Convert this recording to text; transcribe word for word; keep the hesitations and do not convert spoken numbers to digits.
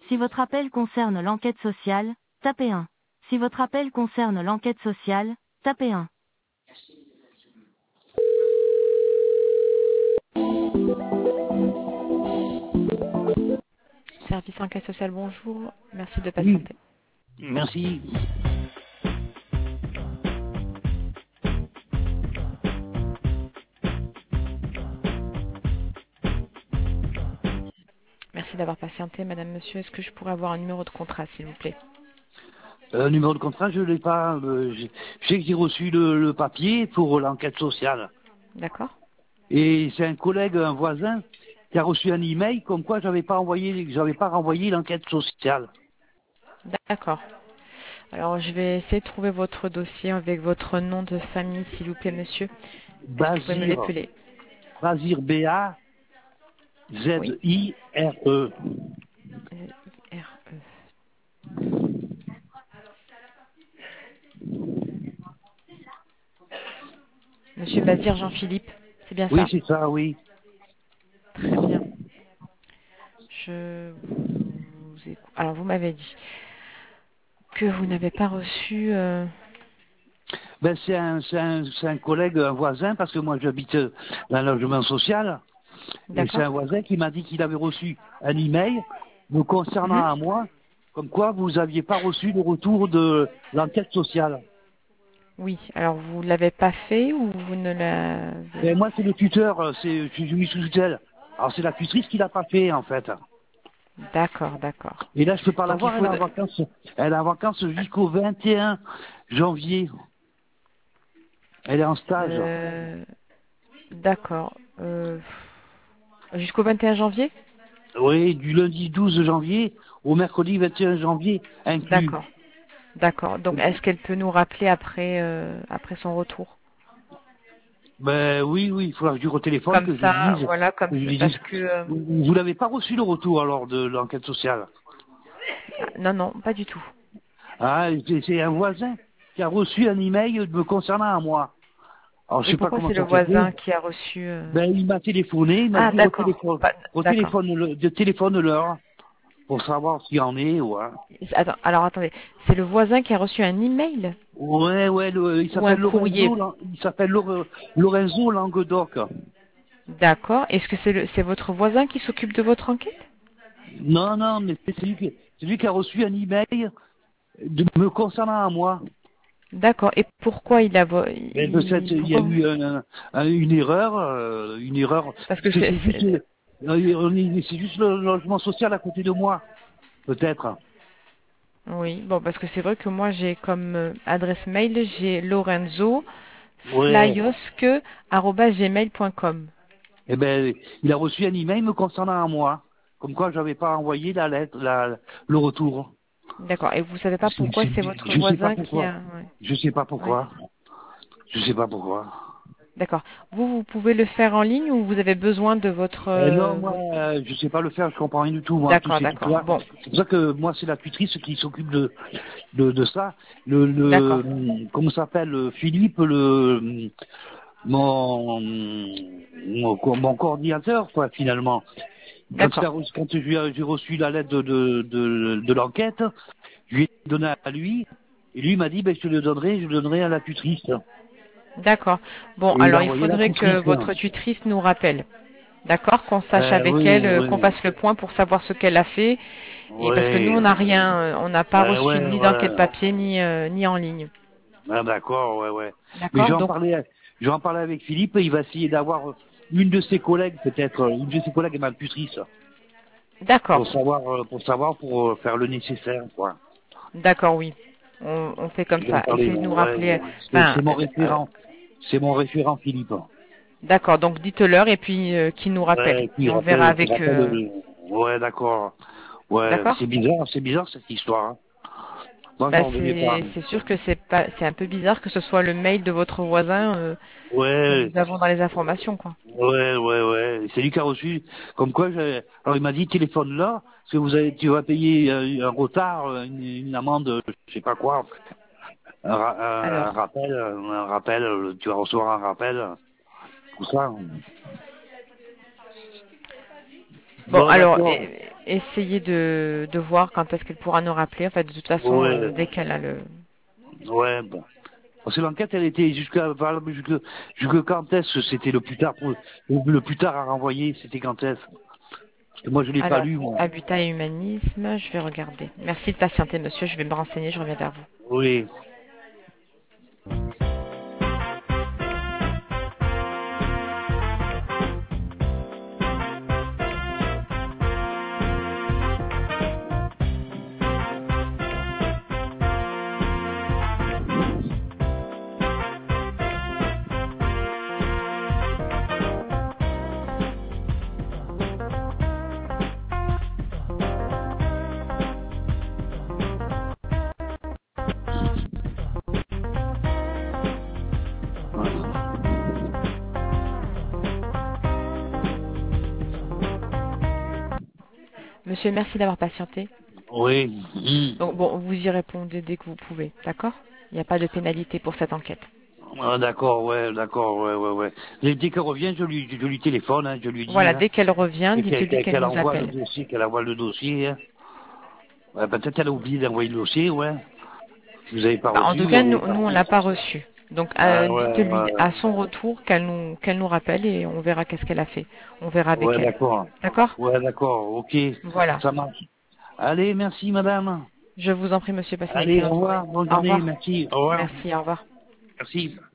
Si votre appel concerne l'enquête sociale, tapez un. Si votre appel concerne l'enquête sociale, tapez un. Service enquête sociale, bonjour. Merci de Oui, patienter. merci. Merci d'avoir patienté, madame, monsieur. Est-ce que je pourrais avoir un numéro de contrat, s'il vous plaît? Euh, numéro de contrat, je l'ai pas. Euh, j'ai- je sais que j'ai reçu le, le papier pour l'enquête sociale. D'accord. Et c'est un collègue, un voisin, qui a reçu un email comme quoi j'avais pas envoyé, j'avais pas renvoyé l'enquête sociale. D'accord. Alors, je vais essayer de trouver votre dossier avec votre nom de famille, s'il vous plaît, monsieur. Est-ce que vous pouvez me Bazir, l'épeler? Bazir B A Oui. Z I R E. R E. Monsieur Bazir Jean-Philippe, c'est bien Oui, ça? c'est ça, oui. Très bien. Je vous écoute. Alors, vous m'avez dit que vous n'avez pas reçu... euh, Ben c'est un, c'est un, c'est un collègue, un voisin, parce que moi j'habite dans un logement social. Et c'est D'accord. un voisin qui m'a dit qu'il avait reçu un email me concernant Mhm. à moi, comme quoi vous n'aviez pas reçu le retour de l'enquête sociale. Oui. Alors, vous l'avez pas fait ou vous ne l'avez... Et moi c'est le tuteur, euh, c'est, je suis mis sous tutelle. Alors c'est la tutrice qui l'a pas fait en fait. D'accord, d'accord. Et là je peux pas la Donc, il voir, elle est en faudrait... vacances, elle est en vacances jusqu'au vingt et un janvier. Elle est en stage. Euh, d'accord. Euh, jusqu'au vingt et un janvier? Oui, du lundi douze janvier au mercredi vingt et un janvier inclus. D'accord. D'accord. Donc, est-ce qu'elle peut nous rappeler après, euh, après son retour? Ben oui, oui, il faudra que je lui retéléphone, Comme que je lui ça, dise, voilà, comme que je ça, lui dise. parce que... euh, Vous, vous n'avez pas reçu le retour alors de l'enquête sociale. non, non, pas du tout. Ah, c'est c'est un voisin qui a reçu un email me concernant à moi. Alors je Et sais pas pourquoi comment c'est le ça s'est fait. voisin qui a reçu... euh, Ben il m'a téléphoné, il m'a Ah, dit d'accord. retéléphone, Pas- D'accord. retéléphone le, de téléphone leur pour savoir s'il y en est ou hein. Attends, alors, attendez. C'est le voisin qui a reçu un email Ouais, ouais, le- il ou un s'appelle courrier? Lorenzo, Lan- il s'appelle Lore- Lorenzo Languedoc. D'accord. Est-ce que c'est le, c'est votre voisin qui s'occupe de votre enquête? Non, non, mais c'est lui qui, c'est lui qui a reçu un email de me concernant à moi. D'accord. Et pourquoi il a... vo- Mais peut-être il- il y a Pourquoi vous- eu un- un- une erreur, euh, une erreur, Parce que parce que c'est... c'est juste, euh, c'est- on est- c'est juste le logement social à côté de moi, peut-être. Oui, bon, parce que c'est vrai que moi, j'ai comme euh, adresse mail, j'ai lorenzo Ouais. flyosque arobase gmail point com. Eh ben, il a reçu un email me concernant à moi, comme quoi j'avais pas envoyé la lettre, la, le retour. D'accord. Et vous savez pas C'est- pourquoi c'est c'est- votre Je sais pas voisin qui pourquoi. a... Ouais. Je sais pas Ouais. pourquoi. Je sais pas pourquoi. D'accord. Vous, vous pouvez le faire en ligne ou vous avez besoin de votre... Euh, non, euh, moi, votre... euh, je sais pas le faire, je comprends rien du tout, moi, tous D'accord, ces d'accord. trucs-là. Bon, C'est pour ça que moi, c'est la tutrice qui s'occupe de, de, de ça. Le, d'accord. le, comment ça s'appelle, euh, Philippe, le, mon, mon, co- mon coordinateur, quoi, finalement. Quand, il a D'accord. reçu- quand j'ai j'ai reçu la lettre de, de, de, de l'enquête, je lui ai donné à lui, et lui m'a dit, ben, je te le donnerai, je le donnerai à la tutrice. D'accord. Bon, Et il a alors il envoyé la faudrait que tutrice. votre tutrice nous rappelle. D'accord, qu'on sache Euh, avec oui, elle, euh, qu'on oui, fasse le point pour savoir ce qu'elle a fait. Et parce que nous, oui. on n'a rien, euh, on n'a pas Euh, reçu ouais, ni d'enquête ouais. papier ni euh, ni en ligne. Ah, d'accord, ouais, ouais. Mais D'accord. j'en Donc, parlais, j'en parlais avec Philippe, il va essayer d'avoir une de ses collègues, peut-être, euh, une de ses collègues est ma tutrice, d'accord, pour savoir, euh, pour savoir, pour euh, faire le nécessaire, quoi. d'accord, oui. On, on fait comme J'en ça. parlais, Essayez de nous ouais, rappeler. c'est Enfin, c'est mon euh, euh, référent, c'est mon référent Philippe. d'accord. Donc dites-leur et puis euh, qu'ils nous rappellent. Ouais, qui Et on verra rappelle, qui avec eux. rappelle, euh, euh, ouais, d'accord. Ouais, D'accord. c'est bizarre, c'est bizarre cette histoire. Hein. Moi, Bah j'en revenais pas. c'est c'est sûr que c'est pas c'est un peu bizarre que ce soit le mail de votre voisin euh, que Ouais, nous avons dans les informations, quoi. ouais, ouais, ouais. C'est lui qui a reçu. Comme quoi, j'ai- alors il m'a dit téléphone là, parce que vous avez, tu vas payer euh, un retard, euh, une, une amende, je sais pas quoi, un, ra- un- un Alors, rappel, un rappel, euh, tu vas recevoir un rappel, tout ça. bon, Bon, alors, d'accord. é- essayer de, de voir quand est-ce qu'elle pourra nous rappeler. En fait, de toute façon, Ouais. euh, dès qu'elle a le... Ouais, bon. Parce que l'enquête, elle était jusqu'à, valable jusque, jusque quand est-ce, c'était le plus tard pour, le plus tard à renvoyer, c'était quand est-ce? Parce que moi, je l'ai pas Alors, lu, moi. habitat et humanisme, je vais regarder. Merci de patienter, monsieur. Je vais me renseigner, je reviens vers vous. Oui. Monsieur, merci d'avoir patienté. Oui. Mmh. Donc, bon, vous y répondez dès que vous pouvez, d'accord? Il n'y a pas de pénalité pour cette enquête. Ah, d'accord, ouais, d'accord, ouais, ouais, ouais. Dès, dès qu'elle revient, je lui, je lui téléphone, hein, je lui dis, Voilà, hein, dès qu'elle revient, et qu'elle, dites-lui qu'elle, qu'elle qu'elle nous envoie le appelle. dossier, qu'elle envoie le dossier, hein. Ouais, peut-être elle a oublié d'envoyer le dossier, ouais. Vous avez pas Bah, en reçu, tout vous cas, l'avez nous, pas nous on reçu. l'a pas reçu. Donc, Ah, euh, ouais, dites-lui ouais, à son retour qu'elle nous, qu'elle nous rappelle et on verra qu'est-ce qu'elle a fait. On verra avec ouais, elle. d'accord. D'accord? Ouais, d'accord, ok. Voilà. Ça marche. Allez, merci, madame. Je vous en prie, monsieur, passez une Allez, au excellente journée. revoir, bonne Au journée, revoir. merci, au revoir. Merci, au revoir. Merci.